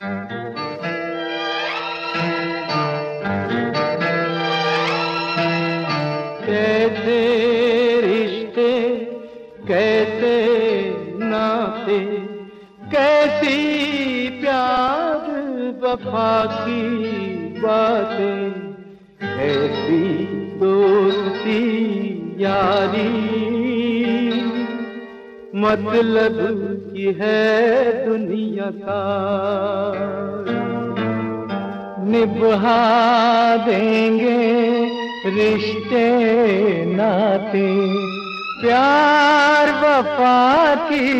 कैसे रिश्ते, कैसे नाते, कैसी प्यार वफा की बातें, ऐसी दोस्ती यारी, मतलब की है दुनिया का। निभा देंगे रिश्ते नाते, प्यार वफा की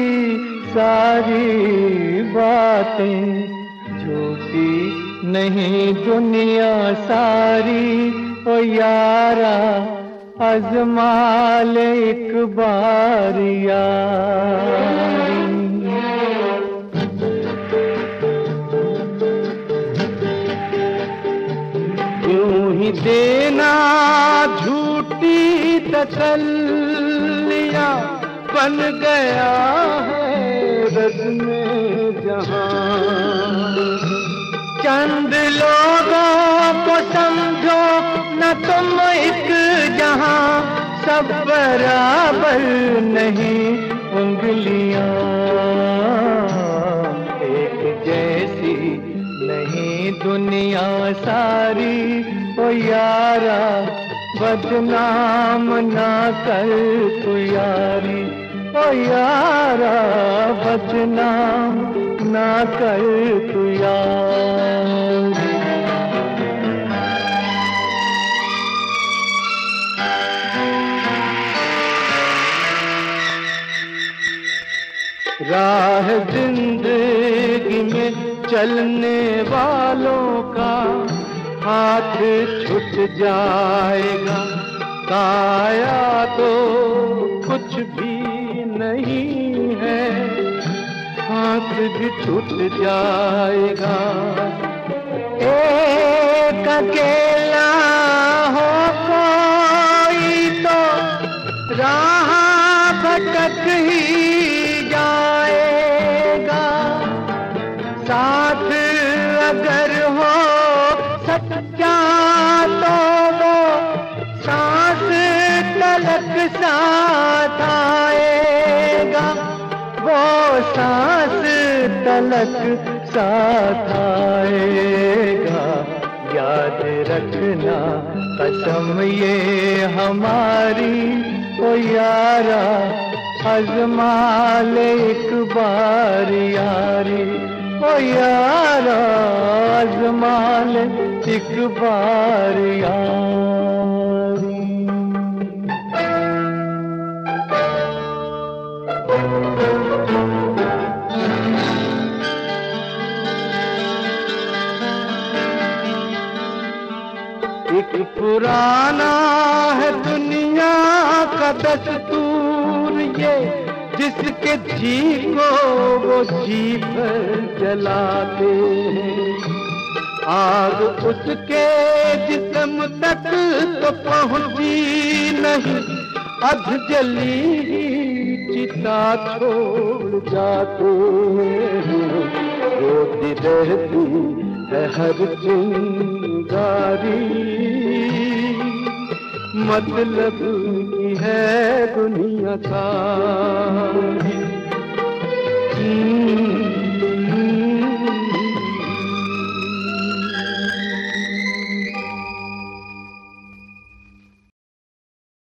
सारी बातें, झूठी नहीं दुनिया सारी। ओ यारा आज़मा ले एक बार यारी। यूं ही देना झूठी तसल्लियां बन गया है रज़्म जहां। चंद लोगों को समझो न तुम एक जहां, सब बराबर नहीं उंगलियां एक जैसी नहीं दुनिया सारी। ओ यारा बदनाम ना कर तू यारी। ओ यारा बदनाम ना कर तू यारी। राह जिंदगी में चलने वालों का हाथ छूट जाएगा, काया तो कुछ भी नहीं है, हाथ भी छूट जाएगा। एक अकेला हो कोई तो राह भटक ही जाएगा, साथ अगर हो सच्चा तो वो सांस तलक साथ आएगा, वो सांस तलक साथ आएगा। याद रखना कसम ये हमारी। ओ यारा आज़मा ले एक बार यारी। ओ यारा आज़मा ले एक बार यारी। एक पुराना है दुनिया का दस्तूर ये, जिसके जी को वो जी भर जलाते हैं, आग उसके जिस्म तक तो पहुंची नहीं, अध जली चिता छोड़ जाते हैं। रोती रहती है हर चिंगारी, मतलब की है दुनिया का।